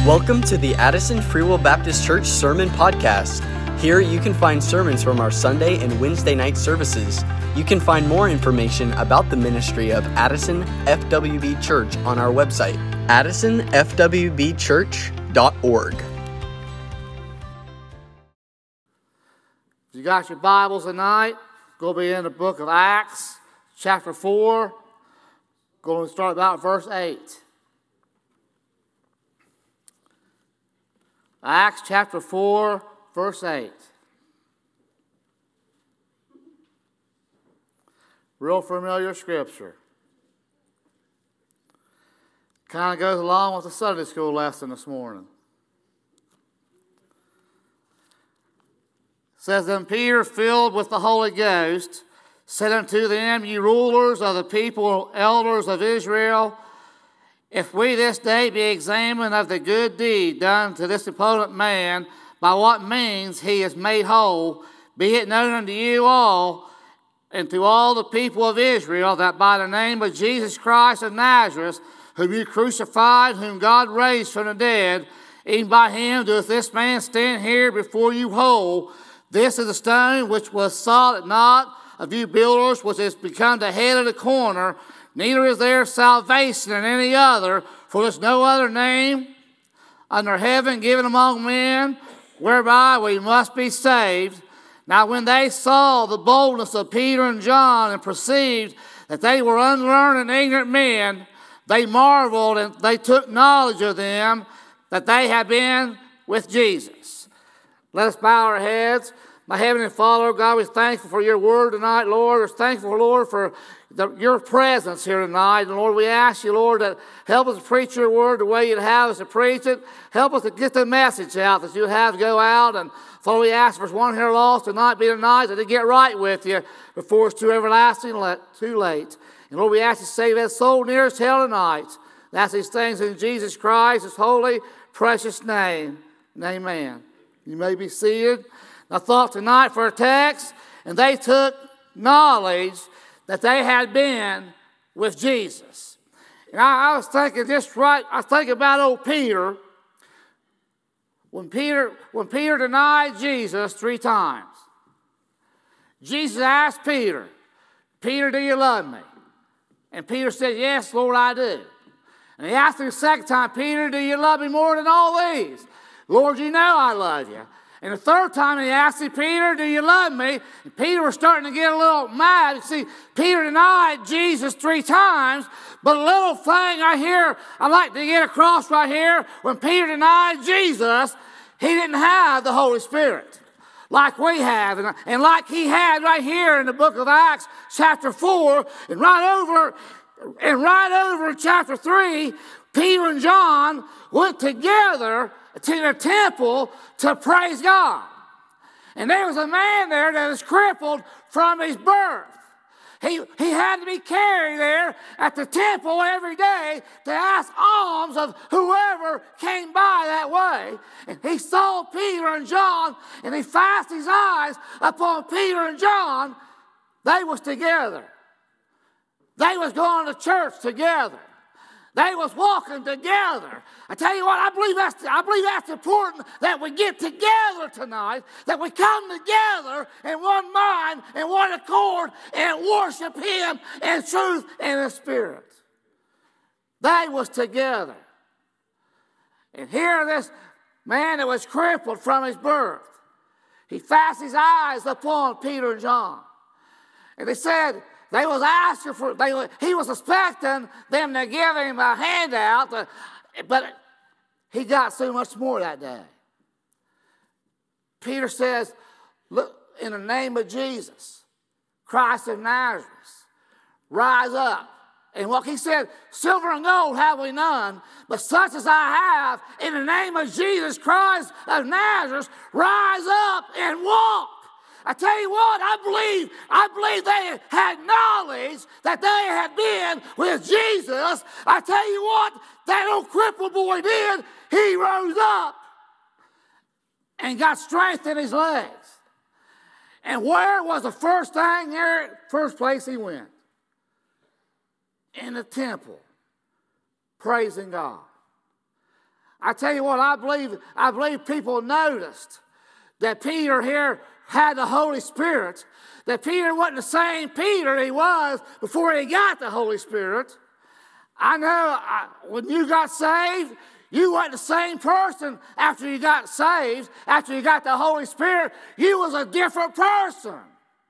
Welcome to the Addison Free Will Baptist Church Sermon Podcast. Here you can find sermons from our Sunday and Wednesday night services. You can find more information about the ministry of Addison FWB Church on our website, addisonfwbchurch.org. If you got your Bibles tonight, go be in the book of Acts, chapter 4. Going to start about verse 8. Acts chapter 4, verse 8. Real familiar scripture. Kind of goes along with the Sunday school lesson this morning. It says, Then Peter, filled with the Holy Ghost, said unto them, Ye rulers of the people, elders of Israel, if we this day be examined of the good deed done to this opponent man, by what means he is made whole, be it known unto you all, and to all the people of Israel, that by the name of Jesus Christ of Nazareth, whom you crucified, whom God raised from the dead, even by him doeth this man stand here before you whole. This is the stone which was sought at naught of you builders, which has become the head of the corner. Neither is there salvation in any other, for there is no other name under heaven given among men, whereby we must be saved. Now when they saw the boldness of Peter and John, and perceived that they were unlearned and ignorant men, they marveled, and they took knowledge of them, that they had been with Jesus. Let us bow our heads. My Heavenly Father, God, we're thankful for your word tonight, Lord. We're thankful, Lord, for your presence here tonight. And Lord, we ask you, Lord, that help us to preach your word the way you'd have us to preach it. Help us to get the message out that you have to go out. And Father, we ask for one here lost tonight, be the night that they get right with you before it's too everlasting, too late. And Lord, we ask you to save that soul nearest hell tonight. And ask these things in Jesus Christ's holy, precious name. And amen. You may be seated. I thought tonight for a text, and they took knowledge that they had been with Jesus. And I was thinking just right, I think about old Peter. When Peter denied Jesus 3 times, Jesus asked Peter, Peter, do you love me? And Peter said, yes, Lord, I do. And he asked him the second time, Peter, do you love me more than all these? Lord, you know I love you. And the third time he asked him, Peter, do you love me? And Peter was starting to get a little mad. You see, Peter denied Jesus 3 times, but a little thing I'd like to get across right here, when Peter denied Jesus, he didn't have the Holy Spirit like we have, and like he had right here in the book of Acts, chapter 4, and right over chapter 3, Peter and John went together to the temple to praise God. And there was a man there that was crippled from his birth. He had to be carried there at the temple every day to ask alms of whoever came by that way. And he saw Peter and John, and he fastened his eyes upon Peter and John. They was together. They was going to church together. They was walking together. I tell you what, I believe that's important, that we get together tonight, that we come together in one mind and one accord and worship him in truth and in spirit. They was together. And here this man that was crippled from his birth, he fastened his eyes upon Peter and John. And they said, he was expecting them to give him a handout, but he got so much more that day. Peter says, look, in the name of Jesus, Christ of Nazareth, rise up. And what he said, silver and gold have we none, but such as I have, in the name of Jesus Christ of Nazareth, rise up and walk. I tell you what, I believe they had knowledge that they had been with Jesus. I tell you what, that old crippled boy did. He rose up and got strength in his legs. And where was the first place he went? In the temple, praising God. I tell you what, I believe people noticed that Peter here had the Holy Spirit, that Peter wasn't the same Peter he was before he got the Holy Spirit. I know when you got saved, you weren't the same person after you got saved, after you got the Holy Spirit. You was a different person.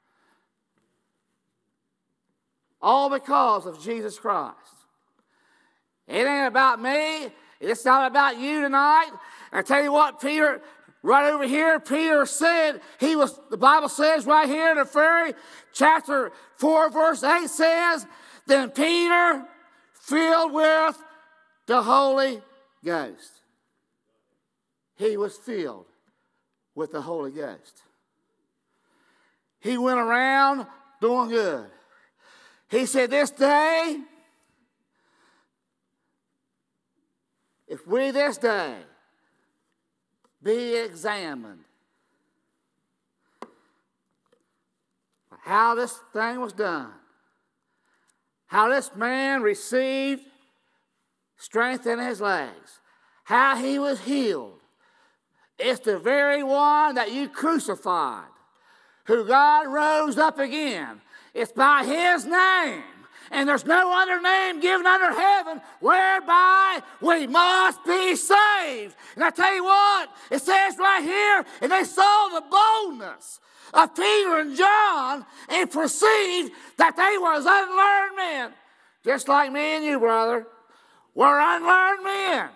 All because of Jesus Christ. It ain't about me. It's not about you tonight. I tell you what, Peter, right over here, Peter said, the Bible says right here in the very chapter 4, verse 8 says, then Peter, filled with the Holy Ghost. He was filled with the Holy Ghost. He went around doing good. He said, this day, if we this day be examined how this thing was done, how this man received strength in his legs, how he was healed, it's the very one that you crucified, who God rose up again. It's by his name. And there's no other name given under heaven whereby we must be saved. And I tell you what, it says right here, and they saw the boldness of Peter and John and perceived that they were as unlearned men. Just like me and you, brother. We're unlearned men.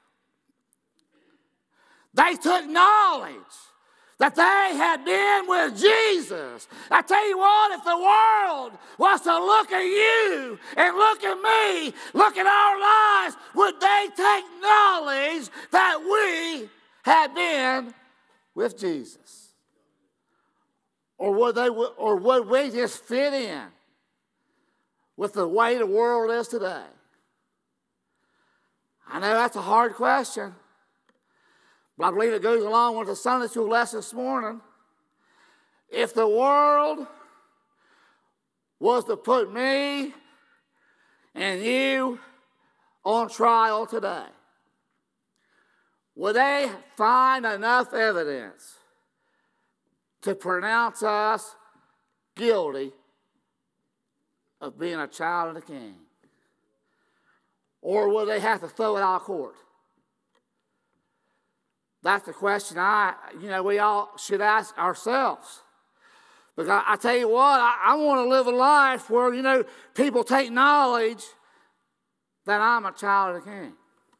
They took knowledge that they had been with Jesus. I tell you what, if the world was to look at you and look at me, look at our lives, would they take knowledge that we had been with Jesus? Or would we just fit in with the way the world is today? I know that's a hard question. But I believe it goes along with the Sunday school lesson this morning. If the world was to put me and you on trial today, would they find enough evidence to pronounce us guilty of being a child of the King? Or would they have to throw it out of court? That's the question we all should ask ourselves. Because I tell you what, I want to live a life where, people take knowledge that I'm a child of the King.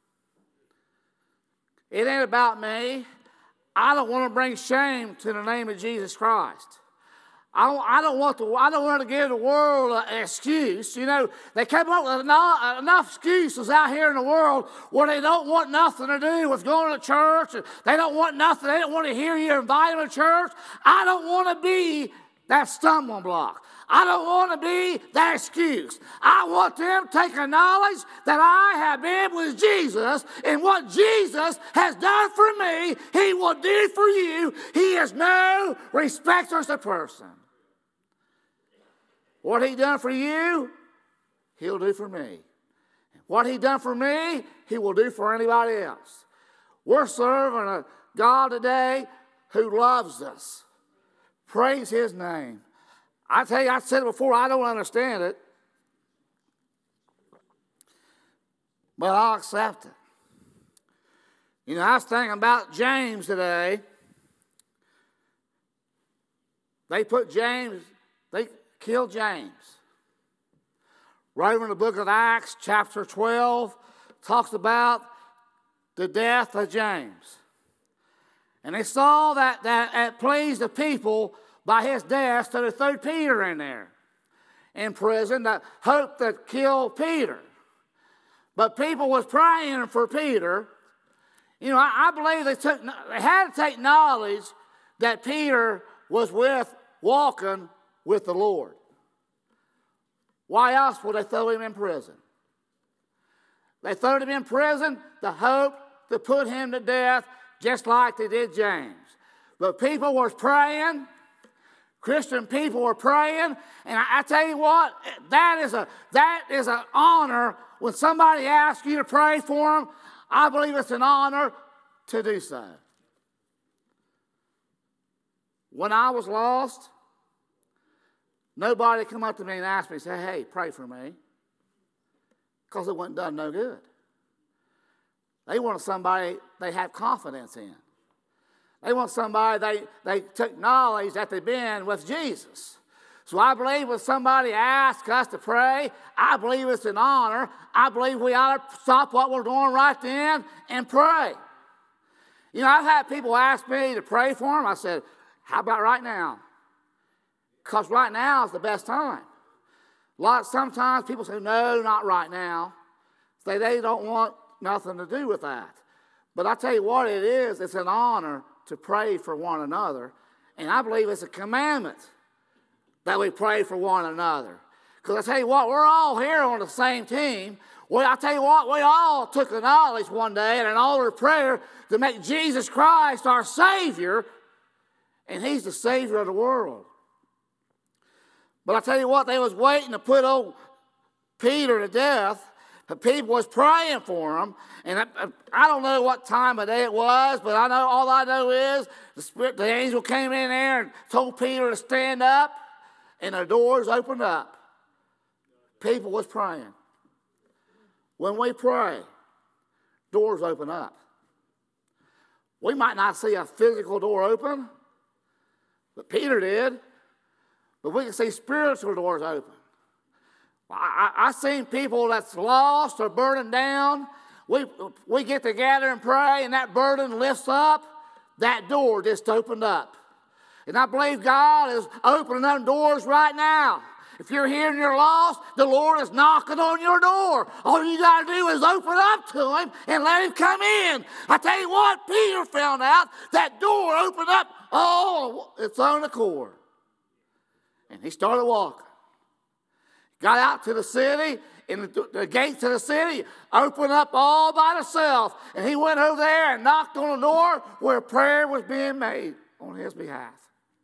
It ain't about me. I don't want to bring shame to the name of Jesus Christ. I don't want to give the world an excuse. They came up with enough excuses out here in the world where they don't want nothing to do with going to church. They don't want nothing. They don't want to hear you invite them to church. I don't want to be that stumbling block. I don't want to be that excuse. I want them to take a knowledge that I have been with Jesus, and what Jesus has done for me, he will do for you. He is no respecter of person. What he done for you, he'll do for me. What he done for me, he will do for anybody else. We're serving a God today who loves us. Praise his name. I tell you, I said it before, I don't understand it. But I'll accept it. I was thinking about James today. They killed James. Right over in the book of Acts, chapter 12, talks about the death of James. And they saw that it pleased the people by his death, so they threw Peter in there in prison that hoped to kill Peter. But people was praying for Peter. I believe they had to take knowledge that Peter was walking with the Lord. Why else would they throw him in prison? They threw him in prison to hope to put him to death just like they did James. But people were praying. Christian people were praying. And I tell you what, that is an honor when somebody asks you to pray for them. I believe it's an honor to do so. When I was lost, nobody come up to me and ask me, say, hey, pray for me. Because it wasn't done no good. They wanted somebody they had confidence in. They want somebody they took knowledge that they've been with Jesus. So I believe when somebody asks us to pray, I believe it's an honor. I believe we ought to stop what we're doing right then and pray. You know, I've had people ask me to pray for them. I said, how about right now? Because right now is the best time. Sometimes people say, no, not right now. They don't want nothing to do with that. But I tell you what it is, it's an honor to pray for one another. And I believe it's a commandment that we pray for one another. Because I tell you what, we're all here on the same team. Well, I tell you what, we all took the knowledge one day at an altar of prayer to make Jesus Christ our Savior, and He's the Savior of the world. But I tell you what, they was waiting to put old Peter to death. The people was praying for him, and I don't know what time of day it was, but all I know is the angel came in there and told Peter to stand up, and the doors opened up. People was praying. When we pray, doors open up. We might not see a physical door open, but Peter did. But we can see spiritual doors open. I've seen people that's lost or burdened down. We get together and pray, and that burden lifts up. That door just opened up. And I believe God is opening up doors right now. If you're here and you're lost, the Lord is knocking on your door. All you got to do is open up to Him and let Him come in. I tell you what, Peter found out that door opened up all its own accord. And he started walking. Got out to the city, and the gates of the city opened up all by itself. And he went over there and knocked on the door where prayer was being made on his behalf.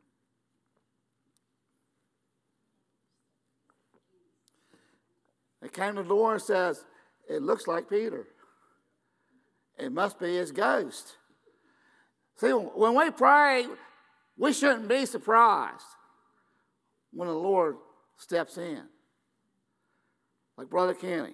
They came to the door and says, it looks like Peter. It must be his ghost. See, when we pray, we shouldn't be surprised when the Lord steps in. Like Brother Kenny.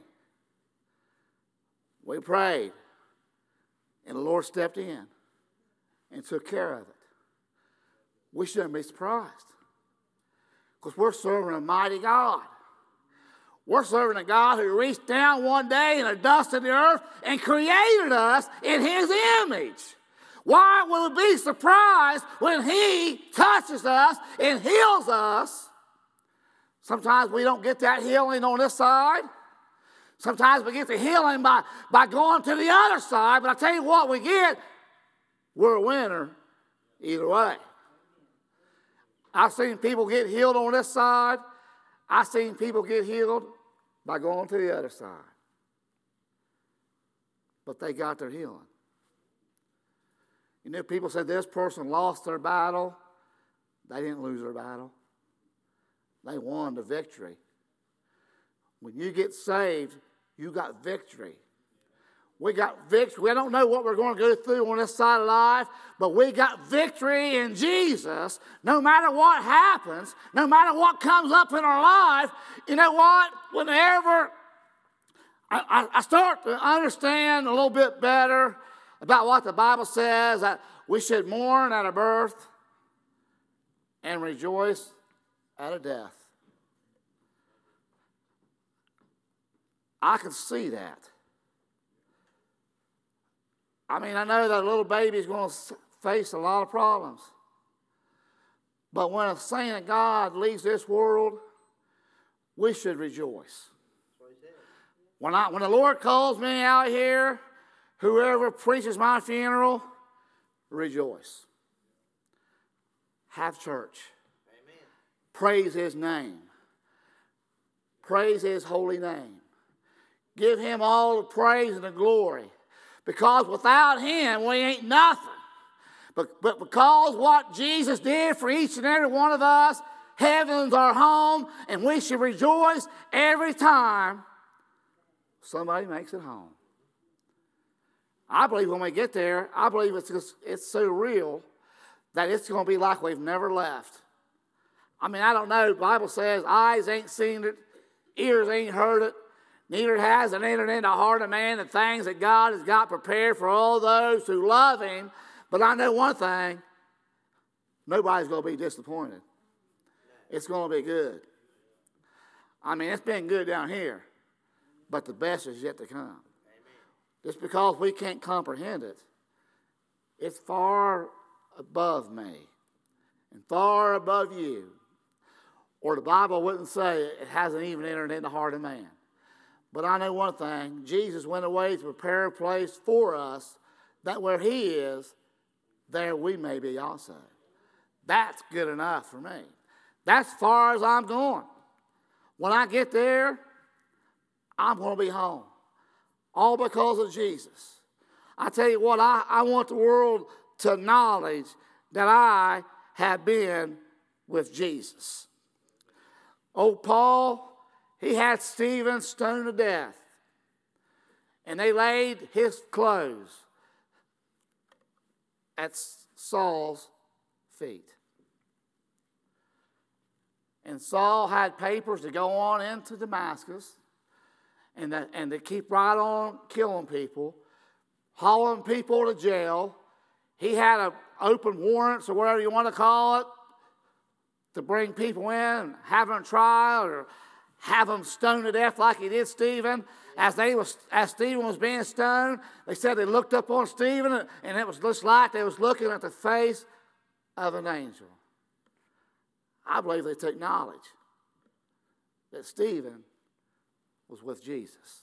We prayed, and the Lord stepped in and took care of it. We shouldn't be surprised, because we're serving a mighty God. We're serving a God who reached down one day in the dust of the earth and created us in His image. Why will we be surprised when He touches us and heals us? Sometimes we don't get that healing on this side. Sometimes we get the healing by going to the other side. But I tell you what we get, we're a winner either way. I've seen people get healed on this side. I've seen people get healed by going to the other side. But they got their healing. You know, people said this person lost their battle. They didn't lose their battle. They won the victory. When you get saved, you got victory. We got victory. We don't know what we're going to go through on this side of life, but we got victory in Jesus. No matter what happens, no matter what comes up in our life, you know what? Whenever I start to understand a little bit better about what the Bible says, that we should mourn at a birth and rejoice at a death. I can see that. I mean, I know that a little baby is going to face a lot of problems. But when a saint of God leaves this world, we should rejoice. When the Lord calls me out here, whoever preaches my funeral, rejoice. Have church. Amen. Praise His name. Praise His holy name. Give Him all the praise and the glory. Because without Him, we ain't nothing. But because what Jesus did for each and every one of us, heaven's our home, and we should rejoice every time somebody makes it home. I believe when we get there, I believe it's so real that it's going to be like we've never left. I mean, I don't know. The Bible says eyes ain't seen it, ears ain't heard it, neither has it entered into the heart of man the things that God has got prepared for all those who love him. But I know one thing, nobody's going to be disappointed. It's going to be good. I mean, it's been good down here, but the best is yet to come. Amen. Just because we can't comprehend it, it's far above me and far above you. Or the Bible wouldn't say it hasn't even entered in the heart of man. But I know one thing, Jesus went away to prepare a place for us that where he is, there we may be also. That's good enough for me. That's as far as I'm going. When I get there, I'm going to be home. All because of Jesus. I tell you what, I want the world to acknowledge that I have been with Jesus. Old Paul, he had Stephen stoned to death. And they laid his clothes at Saul's feet. And Saul had papers to go on into Damascus and to keep right on killing people, hauling people to jail. He had open warrants or whatever you want to call it to bring people in and have them trial or have them stoned to death like he did Stephen. As Stephen was being stoned, they said they looked up on Stephen and it was just like they was looking at the face of an angel. I believe they took knowledge that Stephen was with Jesus.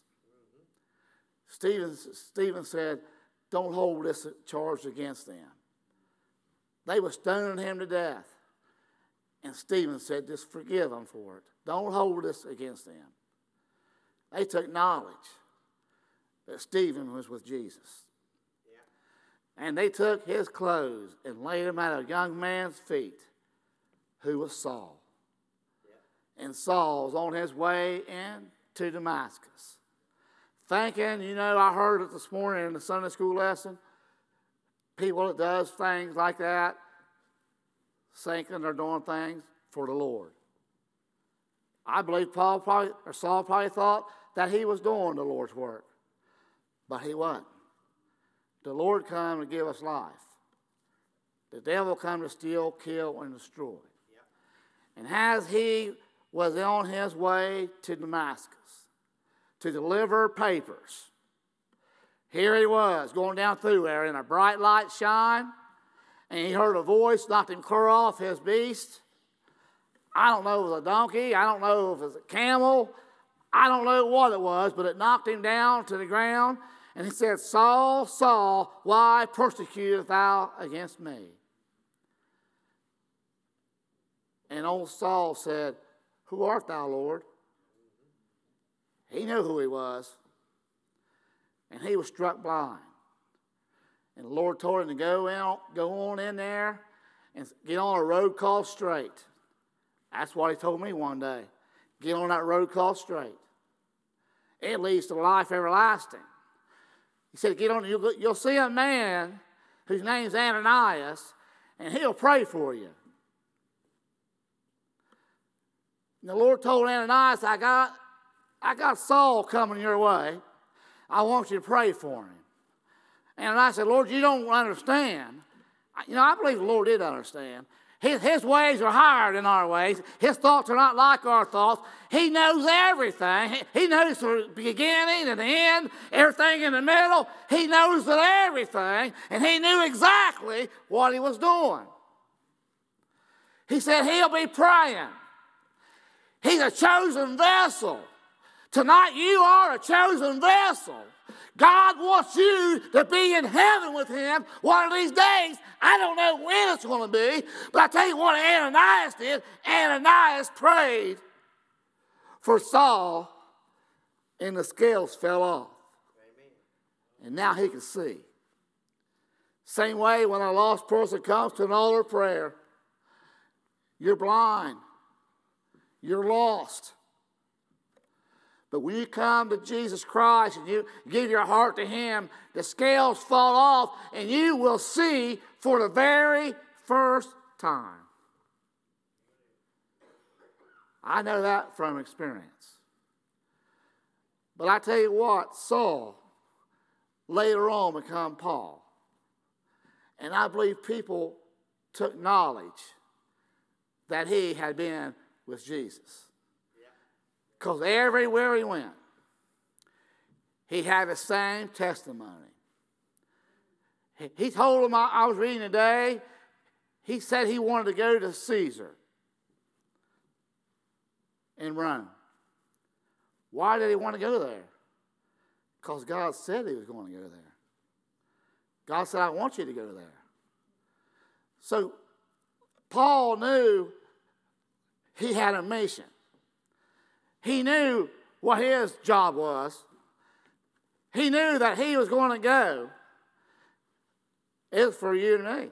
Stephen said, don't hold this charge against them. They were stoning him to death. And Stephen said, just forgive them for it. Don't hold this against them. They took knowledge that Stephen was with Jesus. Yeah. And they took his clothes and laid them at a young man's feet, who was Saul. Yeah. And Saul was on his way into Damascus. Thinking, I heard it this morning in the Sunday school lesson, people that does things like that, thinking they're doing things for the Lord. I believe Saul probably thought that he was doing the Lord's work. But he wasn't. The Lord come to give us life. The devil come to steal, kill, and destroy. Yep. And as he was on his way to Damascus to deliver papers, here he was going down through there in a bright light shine, and he heard a voice knocked him clear off his beast. I don't know if it was a donkey. I don't know if it was a camel. I don't know what it was, but it knocked him down to the ground. And he said, Saul, Saul, why persecutest thou against me? And old Saul said, who art thou, Lord? He knew who he was. And he was struck blind. And the Lord told him to go on in there and get on a road called Straight. That's what he told me one day. Get on that road called Straight. It leads to life everlasting. He said, get on, you'll see a man whose name's Ananias, and he'll pray for you. And the Lord told Ananias, I got Saul coming your way. I want you to pray for him. And I said, Lord, you don't understand. I believe the Lord did understand. His ways are higher than our ways. His thoughts are not like our thoughts. He knows everything. He knows the beginning and the end, everything in the middle. He knows everything, and he knew exactly what he was doing. He said he'll be praying. He's a chosen vessel. Tonight you are a chosen vessel. God wants you to be in heaven with him one of these days. I don't know when it's going to be, but I tell you what Ananias did. Ananias prayed for Saul, and the scales fell off. Amen. And now he can see. Same way when a lost person comes to an altar of prayer, you're blind. You're lost. But when you come to Jesus Christ and you give your heart to Him, the scales fall off and you will see for the very first time. I know that from experience. But I tell you what, Saul later on became Paul. And I believe people took knowledge that he had been with Jesus. Because everywhere he went, he had the same testimony. He told them, I was reading today, he said he wanted to go to Caesar in Rome. Why did he want to go there? Because God said he was going to go there. God said, I want you to go there. So Paul knew he had a mission. He knew what his job was. He knew that he was going to go. It's for you and me.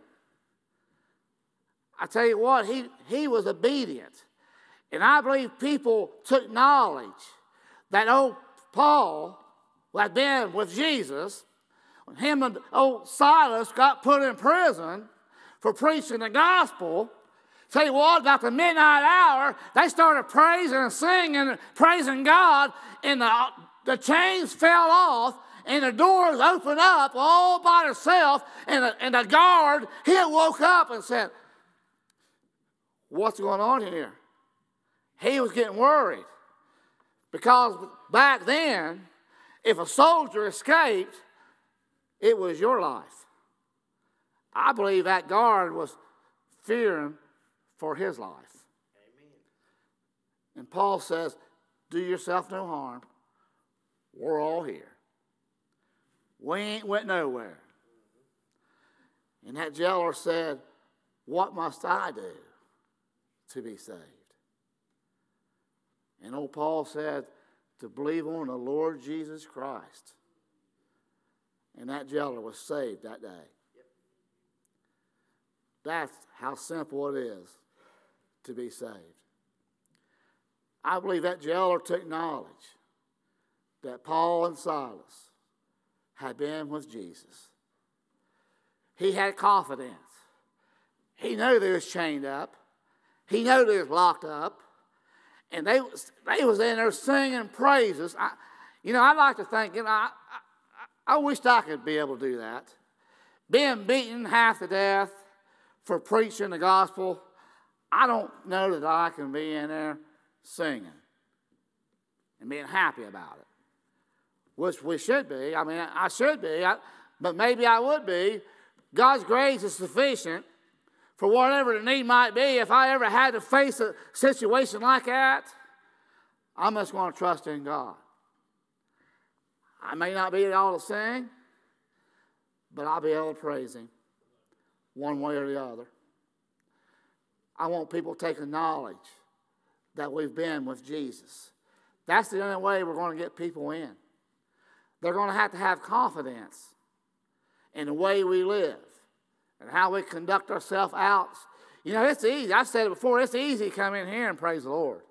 I tell you what, he was obedient. And I believe people took knowledge that old Paul, who had been with Jesus, when him and old Silas got put in prison for preaching the gospel. Tell you what, about the midnight hour, they started praising and singing and praising God, and the chains fell off, and the doors opened up all by themselves, and the guard, he woke up and said, what's going on here? He was getting worried, because back then, if a soldier escaped, it was your life. I believe that guard was fearing for his life. Amen. And Paul says, do yourself no harm. We're all here. We ain't went nowhere. And that jailer said, what must I do to be saved? And old Paul said, to believe on the Lord Jesus Christ. And that jailer was saved that day. Yep. That's how simple it is to be saved. I believe that jailer took knowledge that Paul and Silas had been with Jesus. He had confidence. He knew they was chained up. He knew they was locked up. And they was in there singing praises. I'd like to think, I wished I could be able to do that. Being beaten half to death for preaching the gospel, I don't know that I can be in there singing and being happy about it. Which we should be. I mean, I should be, but maybe I would be. God's grace is sufficient for whatever the need might be. If I ever had to face a situation like that, I'm just going to trust in God. I may not be able to sing, but I'll be able to praise Him one way or the other. I want people taking knowledge that we've been with Jesus. That's the only way we're going to get people in. They're going to have confidence in the way we live and how we conduct ourselves out. It's easy. I've said it before. It's easy to come in here and praise the Lord.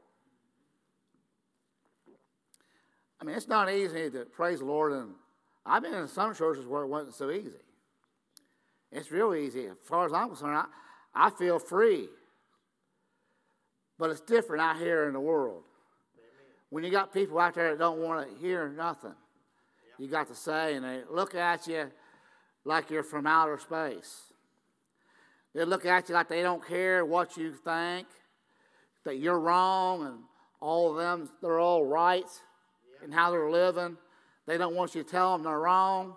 I mean, it's not easy to praise the Lord. And I've been in some churches where it wasn't so easy. It's real easy. As far as I'm concerned, I feel free. But it's different out here in the world. When you got people out there that don't want to hear nothing, you got to say, and they look at you like you're from outer space. They look at you like they don't care what you think, that you're wrong, and all of them, they're all right in how they're living. They don't want you to tell them they're wrong.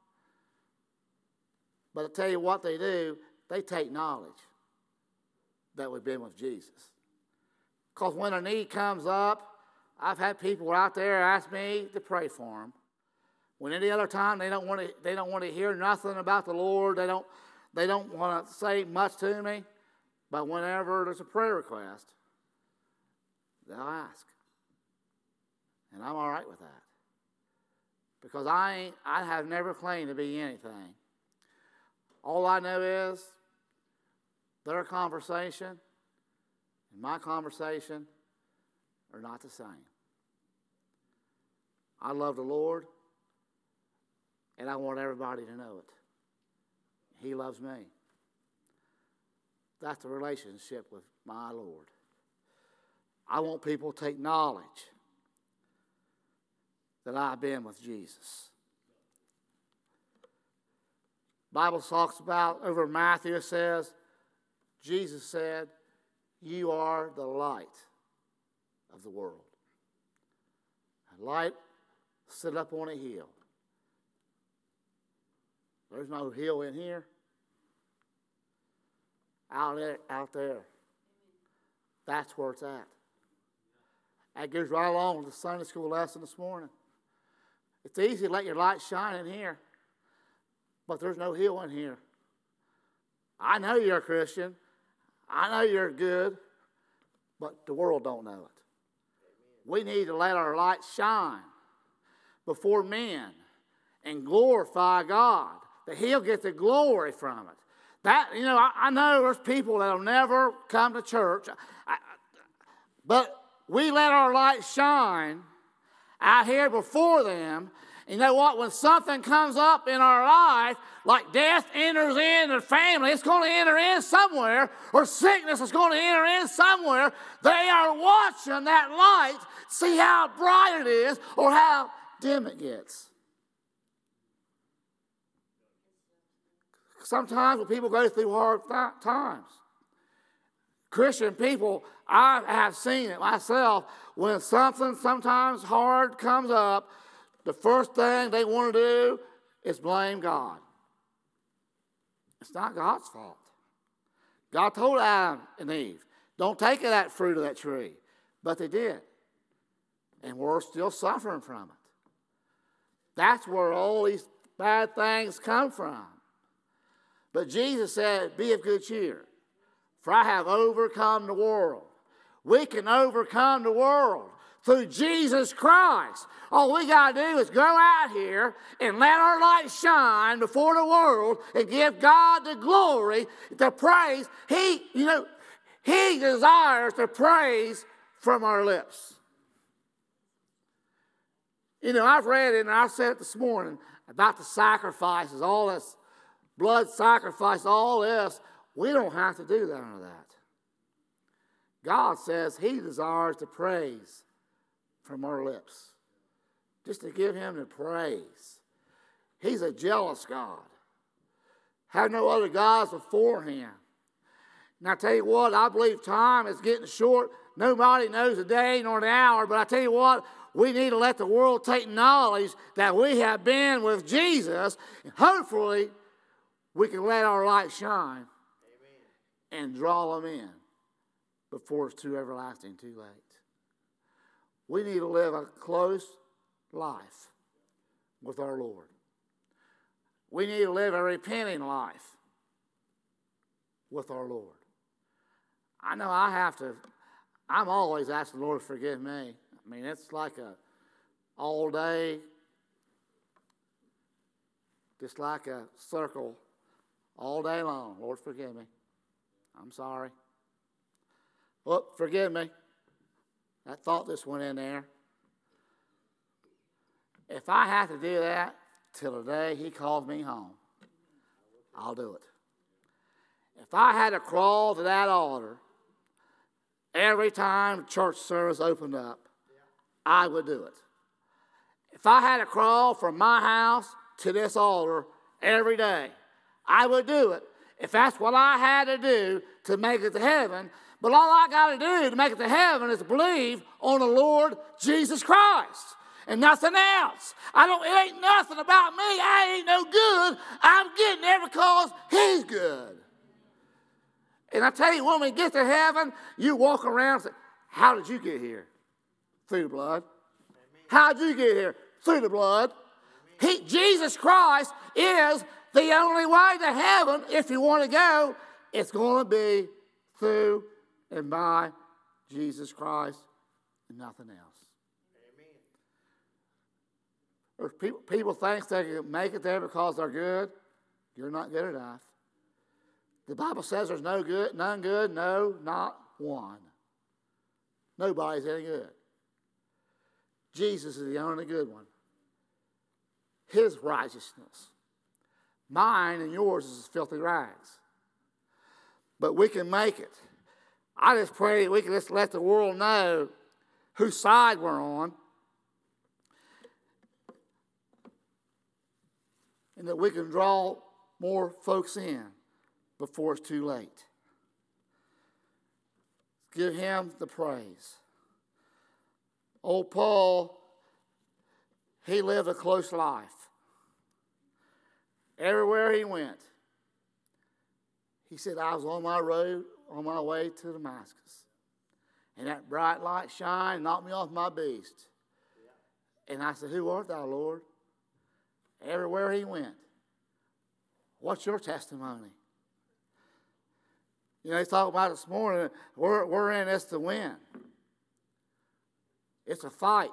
But I tell you what they do, they take knowledge that we've been with Jesus. Because when a need comes up, I've had people out there ask me to pray for them. When any other time they don't want to hear nothing about the Lord, they don't want to say much to me. But whenever there's a prayer request, they'll ask. And I'm all right with that. Because I have never claimed to be anything. All I know is their conversation and my conversation are not the same. I love the Lord, and I want everybody to know it. He loves me. That's the relationship with my Lord. I want people to take knowledge that I've been with Jesus. Bible talks about, over Matthew, it says, Jesus said, you are the light of the world. A light sit up on a hill. There's no hill in here. Out there. That's where it's at. That goes right along with the Sunday school lesson this morning. It's easy to let your light shine in here, but there's no hill in here. I know you're a Christian. I know you're good, but the world don't know it. We need to let our light shine before men and glorify God, that He'll get the glory from it. That, I know there's people that'll never come to church, but we let our light shine out here before them. You know what? When something comes up in our life, like death enters in the family, it's going to enter in somewhere, or sickness is going to enter in somewhere. They are watching that light, see how bright it is or how dim it gets. Sometimes when people go through hard times, Christian people, I have seen it myself, when something sometimes hard comes up, the first thing they want to do is blame God. It's not God's fault. God told Adam and Eve, don't take of that fruit of that tree. But they did. And we're still suffering from it. That's where all these bad things come from. But Jesus said, be of good cheer, for I have overcome the world. We can overcome the world through Jesus Christ. All we got to do is go out here and let our light shine before the world and give God the glory, the praise. He desires the praise from our lips. I've read it and I said it this morning about the sacrifices, all this blood sacrifice, all this. We don't have to do none of that. God says He desires the praise from our lips. Just to give Him the praise. He's a jealous God. Have no other gods before Him. And I tell you what, I believe time is getting short. Nobody knows the day nor the hour, but I tell you what, we need to let the world take knowledge that we have been with Jesus, and hopefully we can let our light shine. Amen. And draw them in before it's too everlasting, too late. We need to live a close life with our Lord. We need to live a repenting life with our Lord. I know I'm always asking the Lord to forgive me. I mean, it's like a all day, just like a circle all day long. Lord, forgive me. I'm sorry. Well, forgive me. That thought just went in there. If I have to do that till the day He calls me home, I'll do it. If I had to crawl to that altar every time church service opened up, I would do it. If I had to crawl from my house to this altar every day, I would do it. If that's what I had to do to make it to heaven. But all I got to do to make it to heaven is believe on the Lord Jesus Christ and nothing else. It ain't nothing about me. I ain't no good. I'm getting there because He's good. And I tell you, when we get to heaven, you walk around and say, how did you get here? Through the blood. How did you get here? Through the blood. Jesus Christ is the only way to heaven. If you want to go, it's going to be through and by Jesus Christ and nothing else. Amen. People think they can make it there because they're good. You're not good enough. The Bible says there's none good, no, not one. Nobody's any good. Jesus is the only good one. His righteousness. Mine and yours is filthy rags. But we can make it. I just pray that we can just let the world know whose side we're on, and that we can draw more folks in before it's too late. Give him the praise. Old Paul, he lived a close life. Everywhere he went, he said, I was on my road, on my way to Damascus. And that bright light shined, knocked me off my beast. And I said, who art thou, Lord? Everywhere he went. What's your testimony? You know, he's talking about this morning, we're in this to win. It's a fight.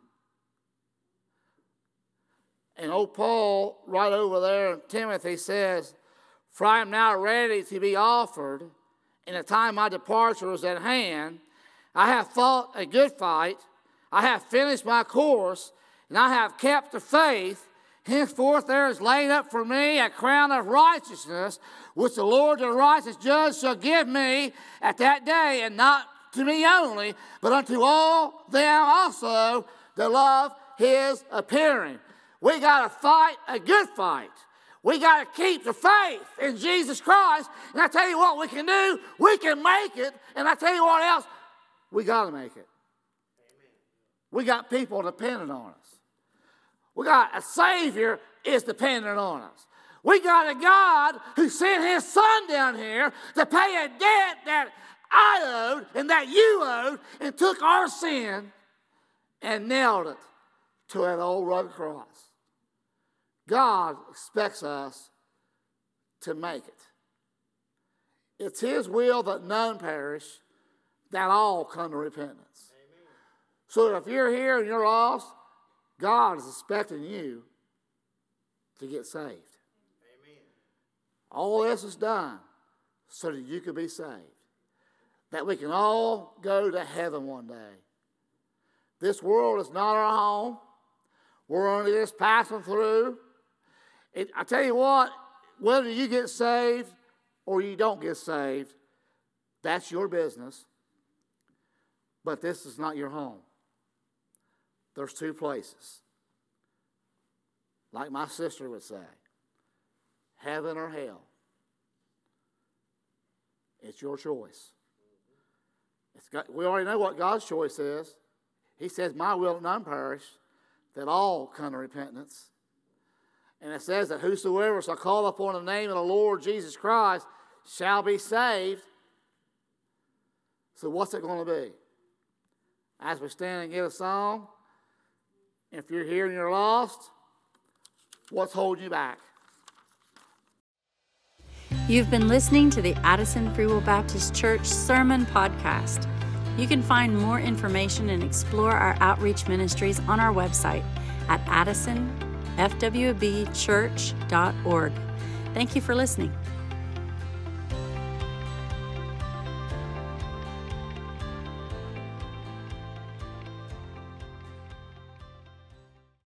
And old Paul, right over there in Timothy, says, for I am now ready to be offered, and the time my departure is at hand. I have fought a good fight. I have finished my course, and I have kept the faith. Henceforth there is laid up for me a crown of righteousness, which the Lord the righteous judge shall give me at that day, and not to me only, but unto all them also that love his appearing. We got to fight a good fight. We got to keep the faith in Jesus Christ. And I tell you what we can do. We can make it. And I tell you what else. We got to make it. Amen. We got people dependent on us. We got a Savior is dependent on us. We got a God who sent his Son down here to pay a debt that I owed and that you owed, and took our sin and nailed it to an old rugged cross. God expects us to make it. It's his will that none perish, that all come to repentance. Amen. So if you're here and you're lost, God is expecting you to get saved. Amen. All this is done so that you can be saved. That we can all go to heaven one day. This world is not our home. We're only just passing through. I tell you what, whether you get saved or you don't get saved, that's your business. But this is not your home. There's two places. Like my sister would say, heaven or hell. It's your choice. We already know what God's choice is. He says, my will that none perish, that all come to repentance. And it says that whosoever shall call upon the name of the Lord Jesus Christ shall be saved. So what's it going to be? As we stand and get a song, if you're here and you're lost, what's holding you back? You've been listening to the Addison Free Will Baptist Church Sermon Podcast. You can find more information and explore our outreach ministries on our website at addisonfwbchurch.org. Thank you for listening.